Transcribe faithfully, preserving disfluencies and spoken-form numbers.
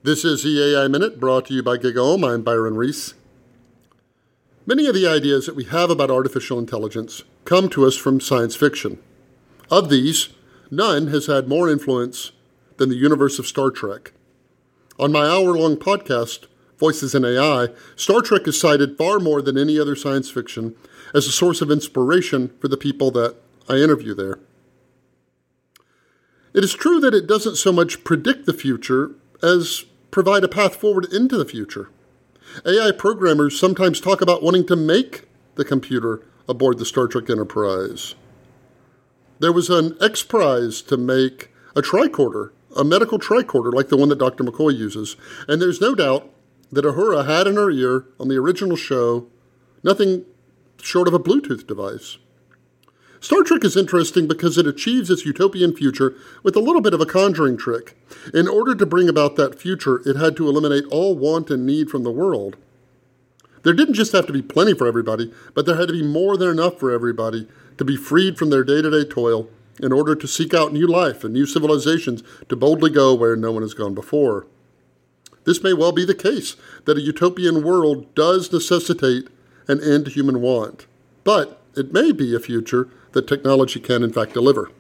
This is the A I Minute, brought to you by GigaOM. I'm Byron Reese. Many of the ideas that we have about artificial intelligence come to us from science fiction. Of these, none has had more influence than the universe of Star Trek. On my hour-long podcast, Voices in A I, Star Trek is cited far more than any other science fiction as a source of inspiration for the people that I interview there. It is true that it doesn't so much predict the future as provide a path forward into the future. A I programmers sometimes talk about wanting to make the computer aboard the Star Trek Enterprise. There was an X Prize to make a tricorder, a medical tricorder like the one that Doctor McCoy uses, and there's no doubt that Uhura had in her ear on the original show nothing short of a Bluetooth device. Star Trek is interesting because it achieves its utopian future with a little bit of a conjuring trick. In order to bring about that future, it had to eliminate all want and need from the world. There didn't just have to be plenty for everybody, but there had to be more than enough for everybody to be freed from their day-to-day toil in order to seek out new life and new civilizations to boldly go where no one has gone before. This may well be the case, that a utopian world does necessitate an end to human want. But it may be a future that technology can in fact deliver.